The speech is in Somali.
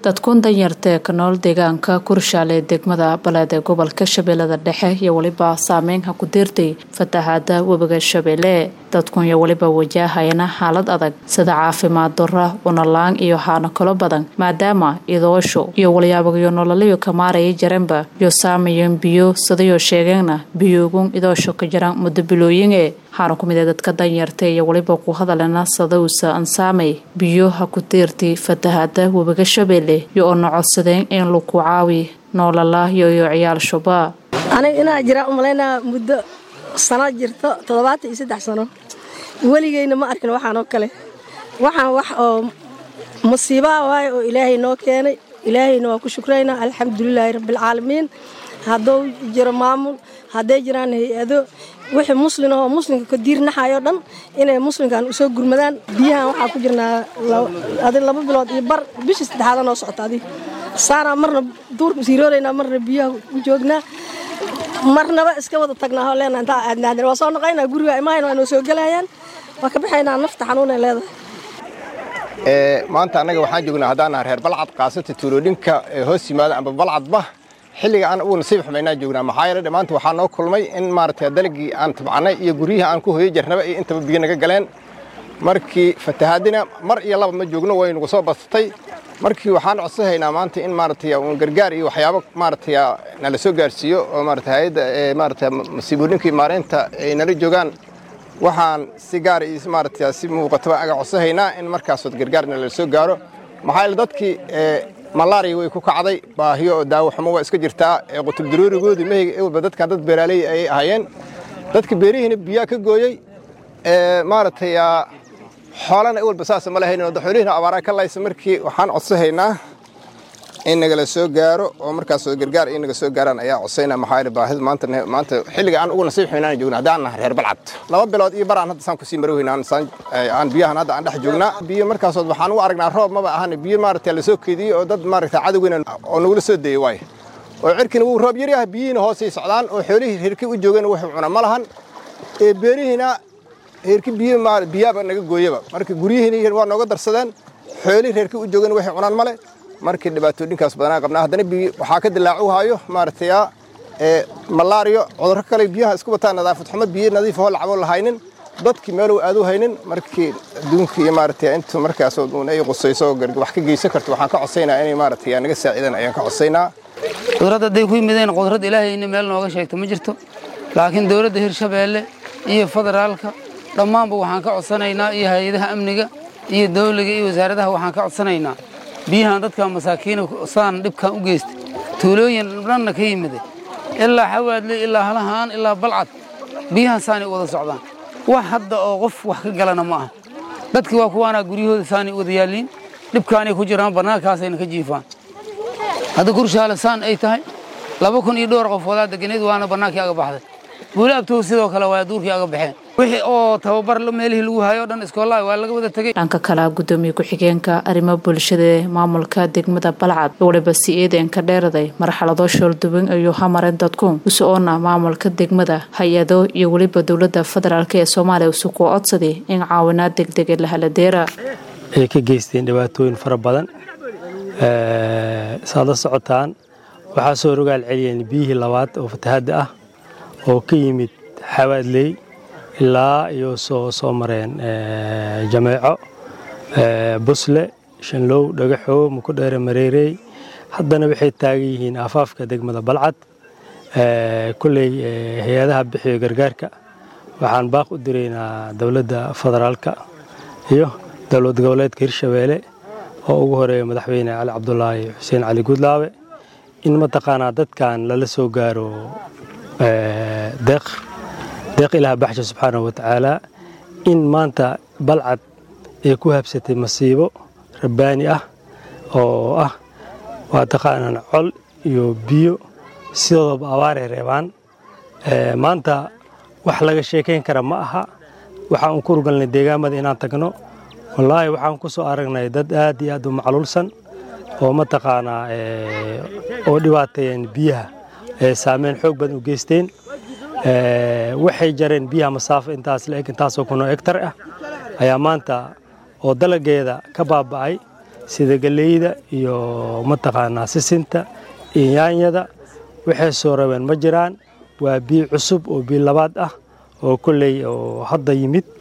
dadkun danyarta ka nool deegaanka Kurshaale degmada Balad ee gobolka Shabeellada Dhexe iyo waliba saameyn ku dirtay fatahaada webiga Shabeelle dadkun iyo waliba wajahayna xaalad adag sida caafimaad darro unalaan iyo haano kala badan maadaama idoosho iyo waliyaabayo nololeeyo ka maaray jaranba iyo saameeyeen biyo sidayo sheegayna biyoogun idoosho ka jiraan muddo bilooyin waxaana ku mid ah dadka danyarta iyo waliba ku hadalana sadawsa aan saamay biyo ha ku tiirtay fatahaada webiga Shabeelle iyo codsadeen in lagu caawiyo nololaha iyo ciyaal shubaa aniga jira umaleena muddo sano jirto 73 sano waligeyna ma arkin waxaan oo kale waxaan wax oo musiibo waay oo Ilaahay noo keenay Ilaahayna waa ku shukrayna alxamdulilaahi rabbil caalamiin hadoo jiro maamul haday jiraan hay'ado wixii muslimka ka diirnaxayo dhan inay muslimkan u soo gurmadaan biyaha waxa ku jirnaa 2 bilood iyo bar bishii saddexaad oo socotay saara marna duurku siirooreena marna biyaha u joognaa marnaba iska wada tagnaa oo leena inta aadnaadan waa soo noqoynaa guriga imaan waa soo galayaan waa ka bixinaa nafta xanuun ay leedahay maanta anaga waxaan joognaa hadaan reer Balcad qaasata tuuloodinka hoos yimaada amba Balcadba xilliga aan ugu nasiib xumeynaa joognaa maxaa yeelay maanta waxaan noo kulmay in maartay dalagii aan tabcanay iyo guriyaha aan ku hooyay jarnaba iyo inta biyo naga galeen markii fatahaadina mar iyo laba ma joogno way nagu soo bastay markii waxaan codsanaynaa maanta in maartay uu gargaar iyo waxyaabo maartay nala soo gaarsiiyo oo maartay hay'adda maartay masiibooyinkii maareynta ay nala joogaan waxaan si gaar ah maartay si muuqato aga codsanaynaa in markaas gargaar nala soo gaaro maxaa yeelay dadkii malaria way ku kacday baahiyo daawo xumo waa iska jirtaa qutub daruurigoodii meeyga dadka dad beeraley ay ahaayeen dadka beerihiina biyo ka gooyay maartay xoolana walba saas ma lahayn oo xoolihiina abaara ka laysa markii waxaan codsanaynaa in nagala soo gaaro oo markaas gargaar in naga soo gaaraan ayaa codsanayna maxaa yeelay baahida maanta xilliga aan ugu nasiib xinaan joogna hadaan reer Balcad 2 bilood iyo baraan hadda san ku sii marweynaan aan biyahan hadda aan dhex joognaa biyo markaas waxaan u aragnaa roob ma ahan biyo maartay la soo keediyay oo dad maartay cadawina oo nagu soo deeyay way oo cirkina uu roob yar yahay biyina hoos ay socdaan oo xoolihii hirki u joogeen wax cuna ma lahan beerihina hirki biyaaba naga gooyaba markii guriyihiina waa nooga darsadeen xoolihii hirki u joogeen wax cunaan male markii dhibaatooyinkaas badanaa qabnaa hadana waxa ka dilaacu haayo maartay malaria cudurro kale biyaha isku wataa nadaafad xumo biyo nadiif oo lacabo lahaynin dadkii meel aad u haynin markii adduunka iyo maartay inta markaas oo ay qosayso wax ka geysan karto waxaan ka codsaynaa inay maartay naga saacidaan ayaan ka codsaynaa qudrada day ku yimideen qudrad Ilaahay in meel nooga sheegto ma jirto laakiin dawladda Hirshabeelle iyo federaalka dhammaanba waxaan ka codsanaynaa iyo hay'adaha amniga iyo dawladda iyo wasaaradaha waxaan ka codsanaynaa biyahan dadka masaakiin saan dhibkan u geystay tuulooyin dhanna ka yimid ilaa xawaadle ilaa halahaan ilaa Balcad biyahan saani wada socdaan wax hadda oo qof wax ka galana ma aha dadkii waa kuwaana guriyahooda saani wada yaaliin dhibkaanay ku jiraan banaankaasayna ka jiifaan hadda Kurshaale saan ay tahay 2,000 qof wada deganeed waana banaankii aga baxday guulaabtoo sidoo kale waa duurkii aga baxeen wixii oo tababar la meelihii lagu hayo dhan iskoolaha waa laga wada tagay dhanka kala gudoomiye ku xigeenka arrimaha bulshada maamulka degmada Balcad waliba si eedan ka dheeraday marxalado shulduban iyo hamareen dadku usoona maamulka degmada hay'ado iyo waliba dawladda federaalka ee Soomaaliya u soo codsaday in caawinaad degdeg ah la helo deera ay ka geysteen dhibaatooyin fara badan saada socotaan waxa soo rogaal celiyeen biyihii labaad oo fatahaada ah oo ka yimid xawaadley ilaa iyo soo mareen jameeco busle shanlow dhagaxo muku dheere mareerey haddana waxay taagan yihiin afaafka degmada Balcad kulay hay'adaha bixiyo gargaarka waxaan baaq u direynaa dawladda federaalka iyo dawlad goboleedka Hirshabeelle oo ugu horeeyay madaxweyne Cali Cabdullaahi Xuseen Cali Gudlaawe in mataqaanaa dadkan lala soo gaaro deeq Ilaahay baxsha subhanahu wa ta'ala in maanta Balcad ay ku habsatay masiibo rabbaani ah oo ah waa taqaanaan col iyo biyo sidoo abaar reebaan maanta wax laga sheekeyn kara ma aha waxaan ku rugalnay deegaamada inaan tagno wallaahi waxaan ku soo aragnay dad aad iyo aad u macluulsan oo mataqaanaa oo dhibaateeyeen biyaha saameyn xoog badan u geysteen waxay jareen biyaha masaafo intaas la eg intaas oo kun oo hektar ah ayaa maanta oo dalageeda ka baaba'ay sida galeyda iyo mataqaanaa sisinta iyo yaanyada waxay soo rabeen ma jiraan waa biyo cusub oo biyo labaad ah oo kulley oo hadda yimid